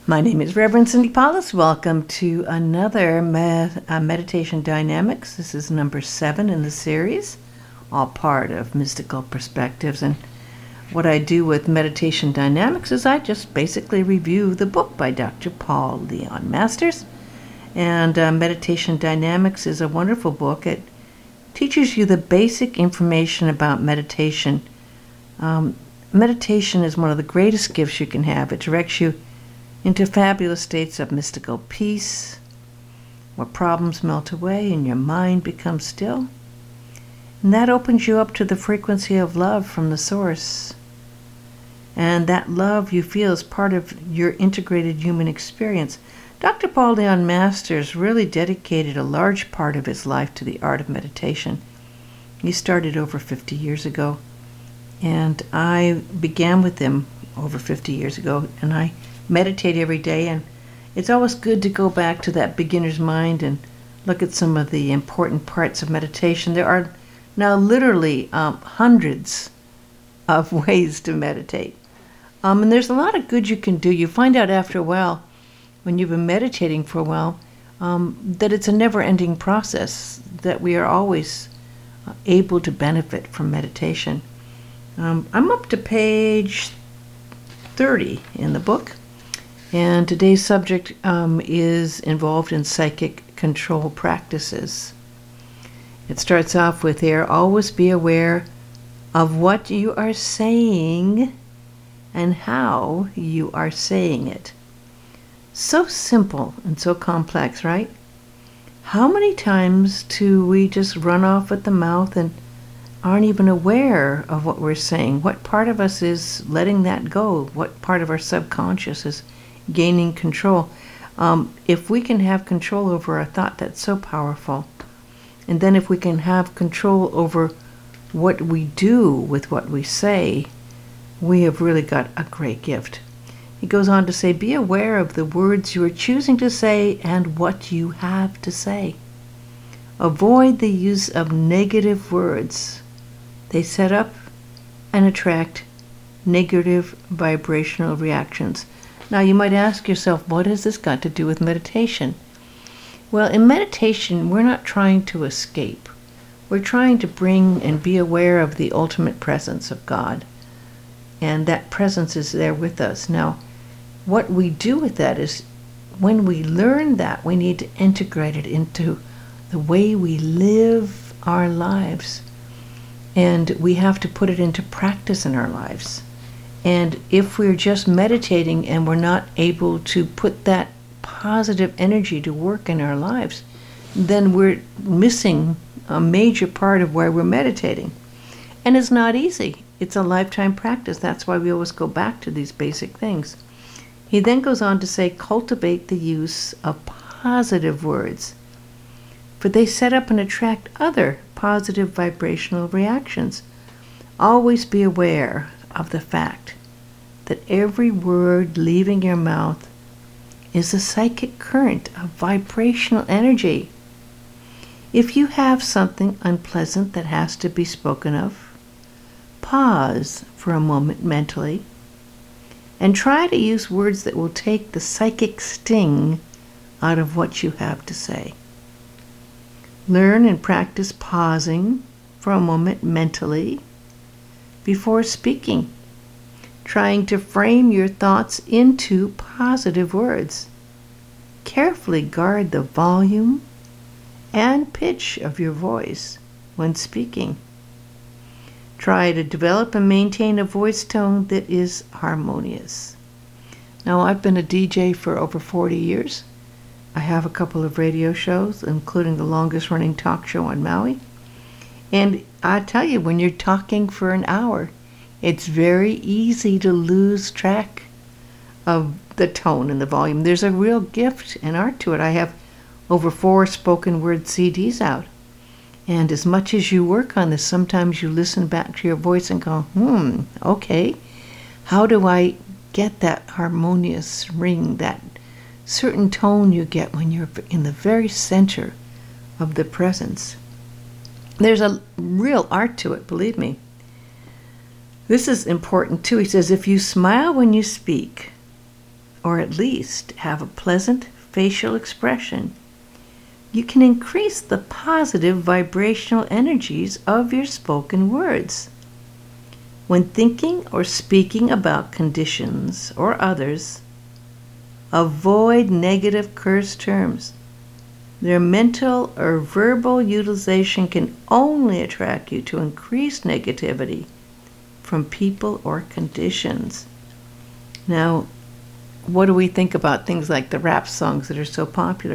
My name is Reverend Cindy Paulus. Welcome to another Meditation Dynamics. This is number 7 in the series, all part of Mystical Perspectives. And what I do with Meditation Dynamics is I just basically review the book by Dr. Paul Leon Masters. And Meditation Dynamics is a wonderful book. It teaches you the basic information about meditation. Meditation is one of the greatest gifts you can have. It directs you into fabulous states of mystical peace, where problems melt away and your mind becomes still. And that opens you up to the frequency of love from the source. And that love you feel is part of your integrated human experience. Dr. Paul Leon Masters really dedicated a large part of his life to the art of meditation. He started over 50 years ago, and I began with him over 50 years ago, and I meditate every day, and it's always good to go back to that beginner's mind and look at some of the important parts of meditation. There are now literally hundreds of ways to meditate, and there's a lot of good you can do. You find out after a while, when you've been meditating for a while, that it's a never-ending process, that we are always able to benefit from meditation. I'm up to page 30 in the book. And today's subject is involved in psychic control practices. It starts off with here, always be aware of what you are saying and how you are saying it. So simple and so complex, right? How many times do we just run off at the mouth and aren't even aware of what we're saying? What part of us is letting that go? What part of our subconscious is gaining control? If we can have control over a thought, that's so powerful. And then if we can have control over what we do with what we say, we have really got a great gift. He goes on to say, be aware of the words you are choosing to say and what you have to say. Avoid the use of negative words. They set up and attract negative vibrational reactions. Now you might ask yourself, what has this got to do with meditation? Well, in meditation, we're not trying to escape. We're trying to bring and be aware of the ultimate presence of God. And that presence is there with us. Now, what we do with that is, when we learn that, we need to integrate it into the way we live our lives. And we have to put it into practice in our lives. And if we're just meditating and we're not able to put that positive energy to work in our lives, then we're missing a major part of why we're meditating. And it's not easy. It's a lifetime practice. That's why we always go back to these basic things. He then goes on to say, cultivate the use of positive words, for they set up and attract other positive vibrational reactions. Always be aware of the fact that every word leaving your mouth is a psychic current of vibrational energy. If you have something unpleasant that has to be spoken of, pause for a moment mentally and try to use words that will take the psychic sting out of what you have to say. Learn and practice pausing for a moment mentally before speaking, trying to frame your thoughts into positive words. Carefully guard the volume and pitch of your voice when speaking. Try to develop and maintain a voice tone that is harmonious. Now, I've been a DJ for over 40 years. I have a couple of radio shows, including the longest running talk show on Maui. And I tell you, when you're talking for an hour, it's very easy to lose track of the tone and the volume. There's a real gift and art to it. I have over 4 spoken word CDs out. And as much as you work on this, sometimes you listen back to your voice and go, okay, how do I get that harmonious ring, that certain tone you get when you're in the very center of the presence? There's a real art to it, believe me. This is important too. He says, if you smile when you speak, or at least have a pleasant facial expression, you can increase the positive vibrational energies of your spoken words. When thinking or speaking about conditions or others, avoid negative curse terms. Their mental or verbal utilization can only attract you to increased negativity from people or conditions. Now, what do we think about things like the rap songs that are so popular?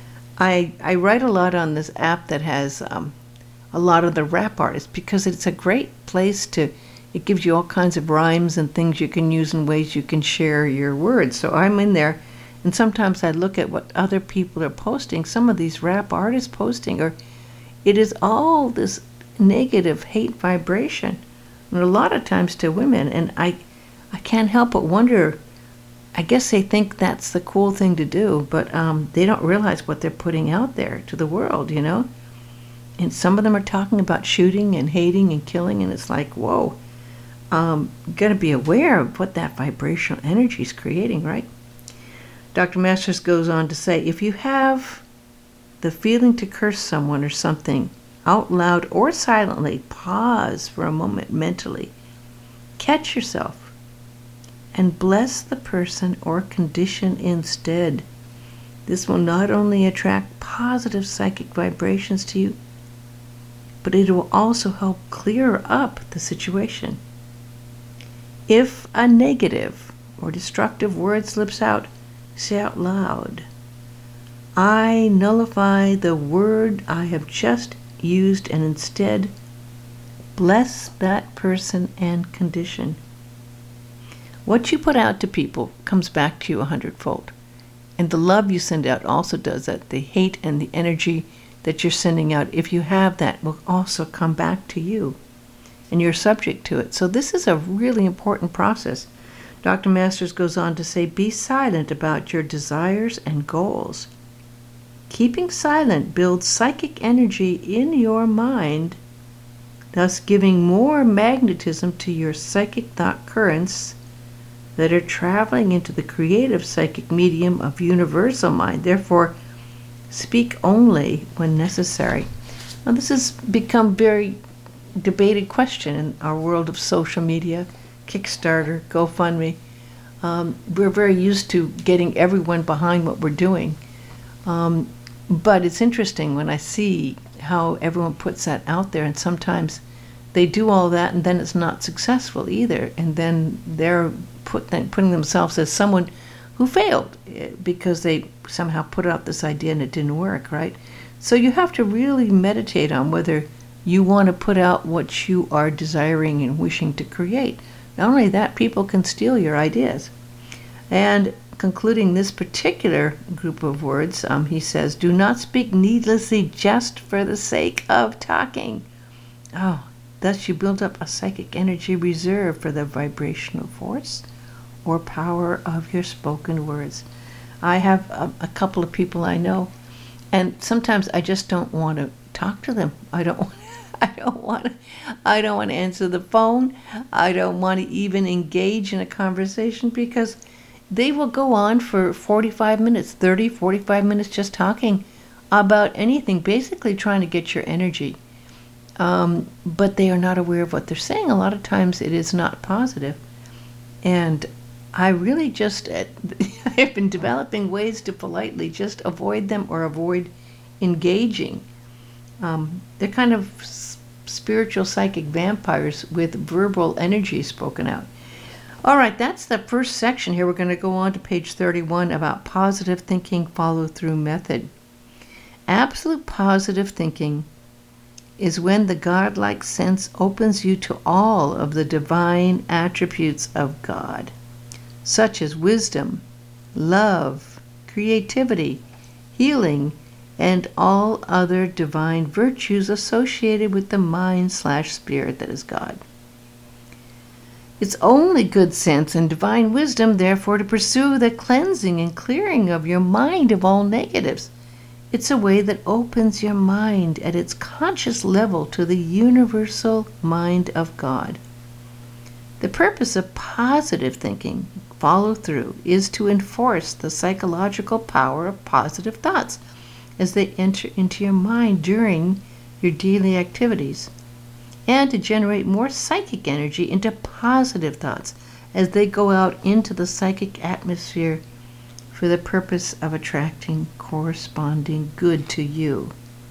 I write a lot on this app that has a lot of the rap artists because it's a great place it gives you all kinds of rhymes and things you can use and ways you can share your words. So I'm in there, and sometimes I look at what other people are posting. Some of these rap artists posting, or it is all this negative hate vibration, and a lot of times to women. And I can't help but wonder, I guess they think that's the cool thing to do, but they don't realize what they're putting out there to the world, And some of them are talking about shooting and hating and killing, and it's like, whoa, you got to be aware of what that vibrational energy is creating, right? Dr. Masters goes on to say, if you have the feeling to curse someone or something out loud or silently, pause for a moment mentally, catch yourself, and bless the person or condition instead. This will not only attract positive psychic vibrations to you, but it will also help clear up the situation. If a negative or destructive word slips out, say out loud, I nullify the word I have just used and instead bless that person and condition. What you put out to people comes back to you 100-fold. And the love you send out also does that. The hate and the energy that you're sending out, if you have that, will also come back to you. And you're subject to it. So this is a really important process. Dr. Masters goes on to say, be silent about your desires and goals. Keeping silent builds psychic energy in your mind, thus giving more magnetism to your psychic thought currents that are traveling into the creative psychic medium of universal mind. Therefore, speak only when necessary. Now, this has become very debated question in our world of social media, Kickstarter, GoFundMe. We're very used to getting everyone behind what we're doing. But it's interesting when I see how everyone puts that out there, and sometimes they do all that and then it's not successful either. And then they're putting themselves as someone who failed because they somehow put out this idea and it didn't work, right? So you have to really meditate on whether you want to put out what you are desiring and wishing to create. Not only that, people can steal your ideas. And concluding this particular group of words, he says, do not speak needlessly just for the sake of talking. Thus you build up a psychic energy reserve for the vibrational force or power of your spoken words. I have a couple of people I know, and sometimes I just don't want to talk to them. I don't want to answer the phone. I don't want to even engage in a conversation because they will go on for 45 minutes, 30, 45 minutes just talking about anything, basically trying to get your energy. But they are not aware of what they're saying. A lot of times it is not positive. And I really just, I've been developing ways to politely just avoid them or avoid engaging. They're kind of spiritual psychic vampires with verbal energy spoken out. All right, that's the first section here. We're going to go on to page 31 about positive thinking follow-through method. Absolute positive thinking is when the godlike sense opens you to all of the divine attributes of God, such as wisdom, love, creativity, healing, and all other divine virtues associated with the mind/spirit that is God. It's only good sense and divine wisdom, therefore, to pursue the cleansing and clearing of your mind of all negatives. It's a way that opens your mind at its conscious level to the universal mind of God. The purpose of positive thinking follow through is to enforce the psychological power of positive thoughts as they enter into your mind during your daily activities, and to generate more psychic energy into positive thoughts as they go out into the psychic atmosphere for the purpose of attracting corresponding good to you.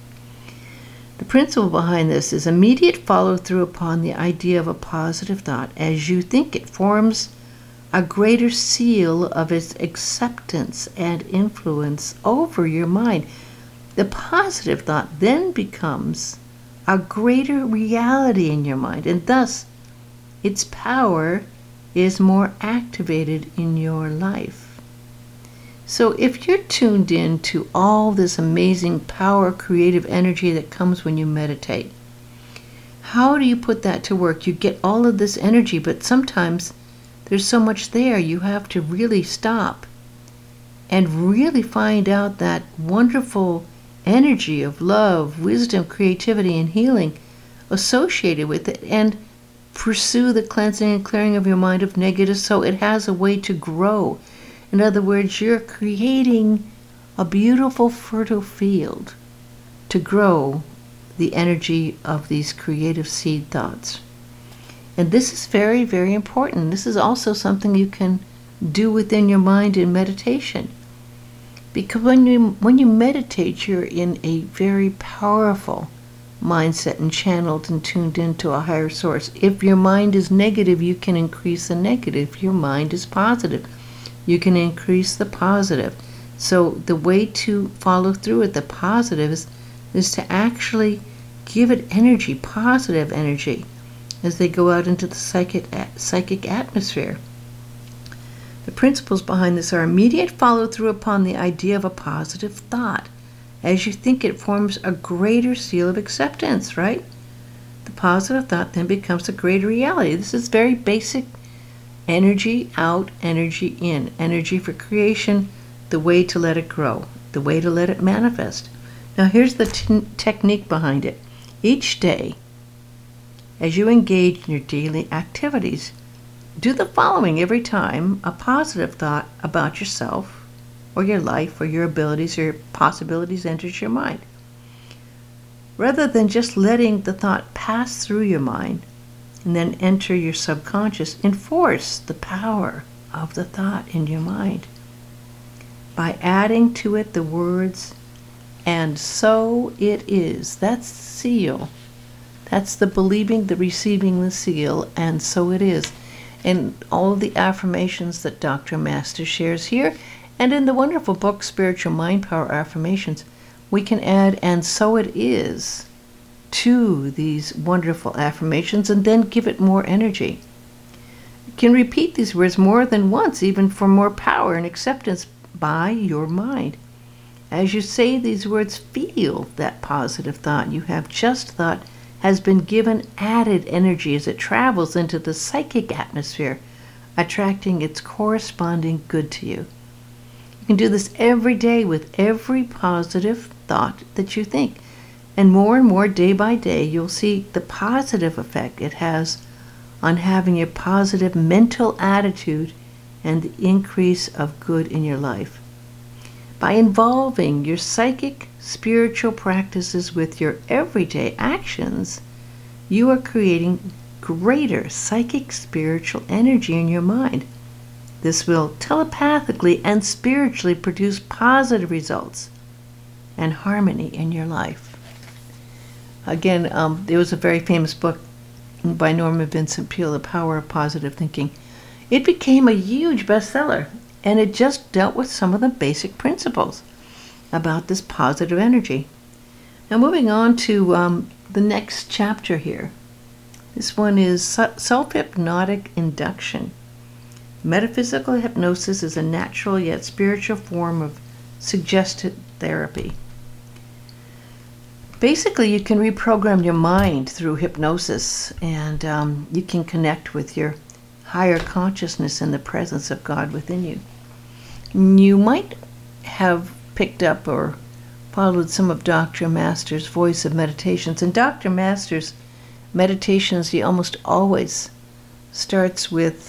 The principle behind this is immediate follow-through upon the idea of a positive thought. As you think it forms a greater seal of its acceptance and influence over your mind. The positive thought then becomes a greater reality in your mind, and thus its power is more activated in your life. So if you're tuned in to all this amazing power, creative energy that comes when you meditate, how do you put that to work? You get all of this energy, but sometimes there's so much there you have to really stop and really find out that wonderful energy of love, wisdom, creativity, and healing associated with it, and pursue the cleansing and clearing of your mind of negative so it has a way to grow. In other words, you're creating a beautiful, fertile field to grow the energy of these creative seed thoughts. And this is very, very important. This is also something you can do within your mind in meditation. Because when you meditate, you're in a very powerful mindset and channeled and tuned into a higher source. If your mind is negative, you can increase the negative. If your mind is positive, you can increase the positive. So the way to follow through with the positive is to actually give it energy, positive energy, as they go out into the psychic atmosphere. The principles behind this are immediate follow-through upon the idea of a positive thought. As you think it forms a greater seal of acceptance, right? The positive thought then becomes a greater reality. This is very basic. Energy out, energy in. Energy for creation, the way to let it grow, the way to let it manifest. Now here's the technique behind it. Each day, as you engage in your daily activities, do the following every time a positive thought about yourself or your life or your abilities or your possibilities enters your mind. Rather than just letting the thought pass through your mind and then enter your subconscious, enforce the power of the thought in your mind by adding to it the words, "and so it is." That's the seal. That's the believing, the receiving the seal, and so it is. And all of the affirmations that Dr. Master shares here, and in the wonderful book, Spiritual Mind Power Affirmations, we can add, "and so it is," to these wonderful affirmations and then give it more energy. You can repeat these words more than once, even for more power and acceptance by your mind. As you say these words, feel that positive thought you have just thought has been given added energy as it travels into the psychic atmosphere, attracting its corresponding good to you. You can do this every day with every positive thought that you think. And more day by day, you'll see the positive effect it has on having a positive mental attitude and the increase of good in your life. By involving your psychic, spiritual practices with your everyday actions, you are creating greater psychic, spiritual energy in your mind. This will telepathically and spiritually produce positive results and harmony in your life. Again, there was a very famous book by Norman Vincent Peale, The Power of Positive Thinking. It became a huge bestseller, and it just dealt with some of the basic principles about this positive energy. Now moving on to the next chapter here. This one is self-hypnotic induction. Metaphysical hypnosis is a natural yet spiritual form of suggested therapy. Basically, you can reprogram your mind through hypnosis, and you can connect with your higher consciousness in the presence of God within you. You might have picked up or followed some of Dr. Master's Voice of Meditations. And Dr. Master's meditations, he almost always starts with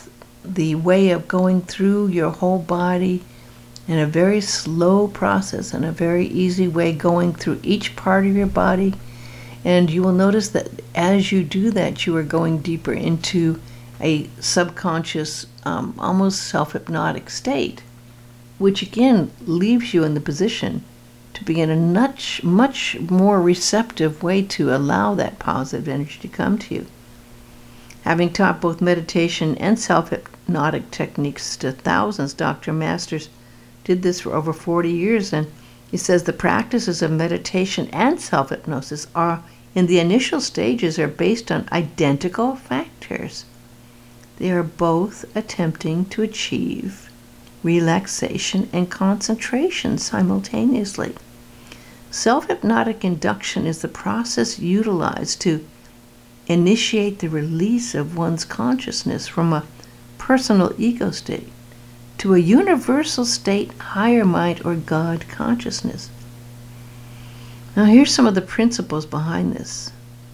the way of going through your whole body in a very slow process and a very easy way, going through each part of your body. And you will notice that as you do that, you are going deeper into a subconscious, almost self-hypnotic state, which again leaves you in the position to be in a much more receptive way to allow that positive energy to come to you. Having taught both meditation and self-hypnotic techniques to thousands, Dr. Masters did this for over 40 years, and he says the practices of meditation and self-hypnosis are, in the initial stages, are based on identical factors. They are both attempting to achieve relaxation and concentration simultaneously. Self-hypnotic induction is the process utilized to initiate the release of one's consciousness from a personal ego state to a universal state, higher mind, or God consciousness. Now here's some of the principles behind this.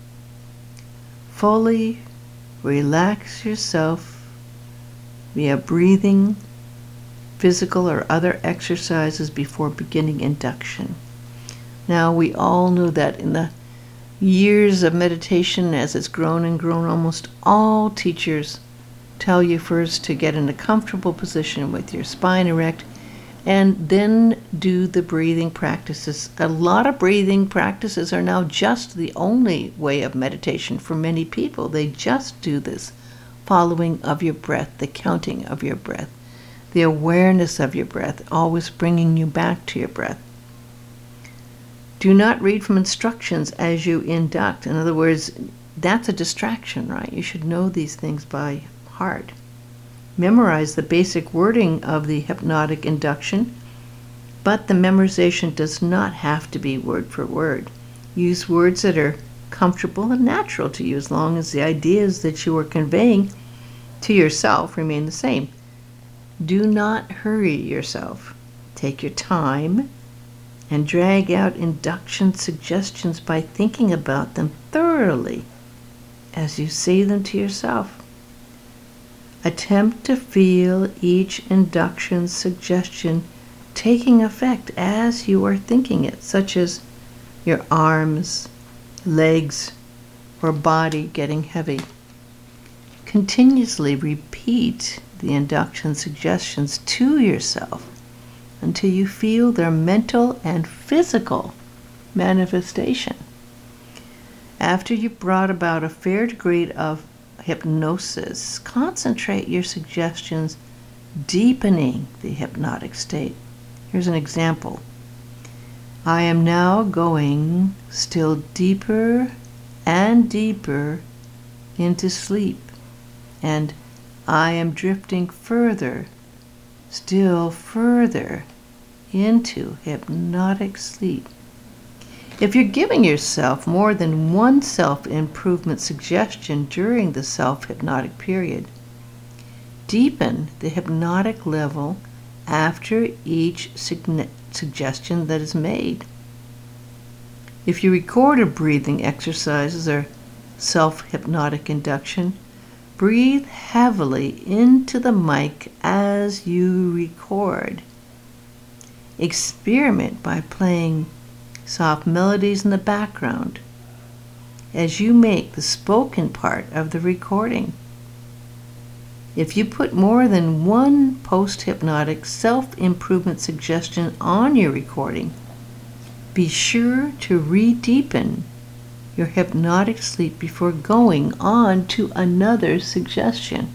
Fully relax yourself via breathing, physical or other exercises before beginning induction. Now we all know that in the years of meditation, as it's grown and grown, almost all teachers tell you first to get in a comfortable position with your spine erect and then do the breathing practices. A lot of breathing practices are now just the only way of meditation for many people. They just do this following of your breath, the counting of your breath, the awareness of your breath, always bringing you back to your breath. Do not read from instructions as you induct. In other words, that's a distraction, right? You should know these things by heart. Memorize the basic wording of the hypnotic induction, but the memorization does not have to be word for word. Use words that are comfortable and natural to you, as long as the ideas that you are conveying to yourself remain the same. Do not hurry yourself. Take your time and drag out induction suggestions by thinking about them thoroughly as you say them to yourself. Attempt to feel each induction suggestion taking effect as you are thinking it, such as your arms, legs, or body getting heavy. Continuously repeat the induction suggestions to yourself until you feel their mental and physical manifestation. After you've brought about a fair degree of hypnosis, concentrate your suggestions, deepening the hypnotic state. Here's an example. I am now going still deeper and deeper into sleep, and I am drifting further, still further into hypnotic sleep. If you're giving yourself more than one self-improvement suggestion during the self-hypnotic period, deepen the hypnotic level after each suggestion that is made. If you record a breathing exercises or self-hypnotic induction, breathe heavily into the mic as you record. Experiment by playing soft melodies in the background as you make the spoken part of the recording. If you put more than one post-hypnotic self-improvement suggestion on your recording, be sure to re-deepen your hypnotic sleep before going on to another suggestion.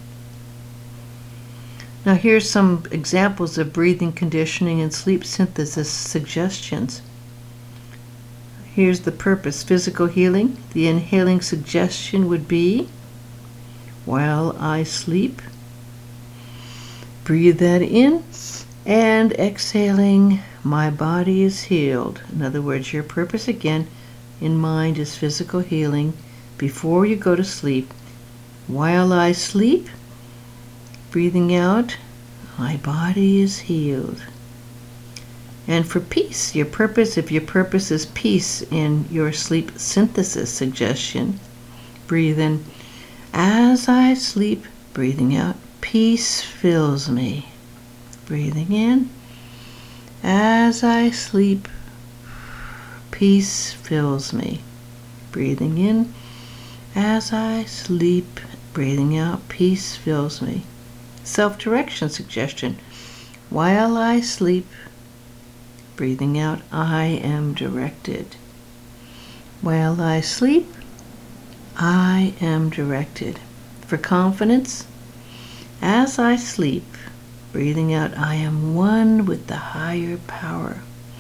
Now here's some examples of breathing conditioning and sleep synthesis suggestions. Here's the purpose: physical healing. The inhaling suggestion would be, while I sleep. Breathe that in, and exhaling, my body is healed. In other words, your purpose again in mind is physical healing before you go to sleep. While I sleep, breathing out, my body is healed. And for peace, your purpose, if your purpose is peace in your sleep synthesis suggestion, breathe in, as I sleep, breathing out, peace. peace fills me. Breathing in. As I sleep, peace fills me. Breathing in. As I sleep, breathing out, peace fills me. Self-direction suggestion. While I sleep, breathing out, I am directed. While I sleep, I am directed. For confidence, as I sleep, breathing out, I am one with the higher power.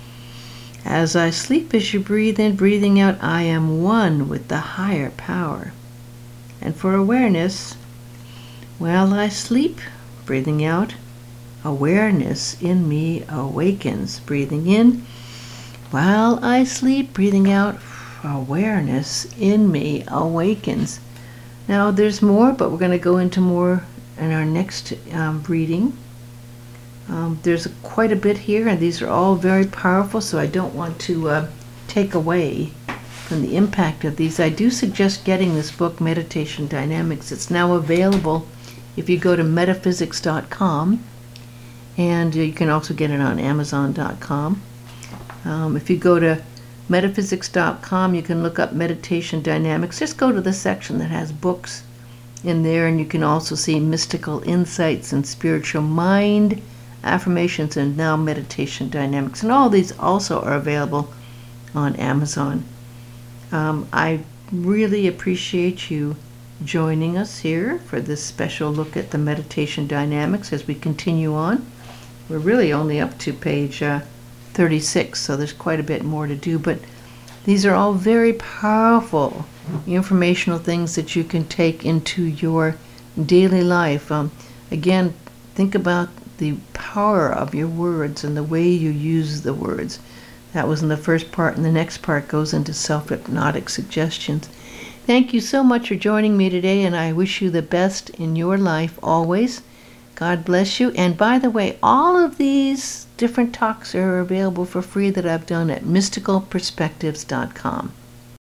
As I sleep, as you breathe in, breathing out, I am one with the higher power. And for awareness, while I sleep, breathing out, awareness in me awakens. Breathing in, while I sleep, breathing out, awareness in me awakens. Now there's more, but we're going to go into more in our next reading. There's quite a bit here, and these are all very powerful, so I don't want to take away from the impact of these. I do suggest getting this book, Meditation Dynamics. It's now available if you go to metaphysics.com, and you can also get it on amazon.com. If you go to metaphysics.com, you can look up Meditation Dynamics. Just go to the section that has books in there, and you can also see Mystical Insights and Spiritual Mind Affirmations, and now Meditation Dynamics. And all these also are available on Amazon. I really appreciate you joining us here for this special look at the Meditation Dynamics as we continue on. We're really only up to page 36, so there's quite a bit more to do, but these are all very powerful informational things that you can take into your daily life. Again, think about the power of your words and the way you use the words. That was in the first part, and the next part goes into self-hypnotic suggestions. Thank you so much for joining me today, and I wish you the best in your life always. God bless you. And by the way, all of these different talks are available for free that I've done at mysticalperspectives.com.